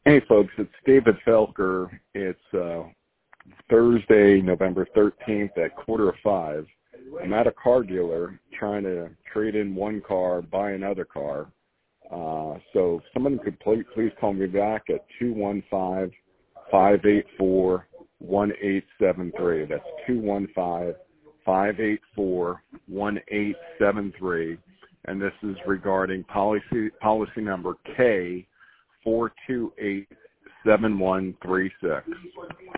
Hey, folks, it's David Felker. It's Thursday, November 13th at 4:45. I'm at a car dealer trying to trade in one car, buy another car. So if someone could please call me back at 215-584-1873. That's 215-584-1873. And this is regarding policy number K4287136.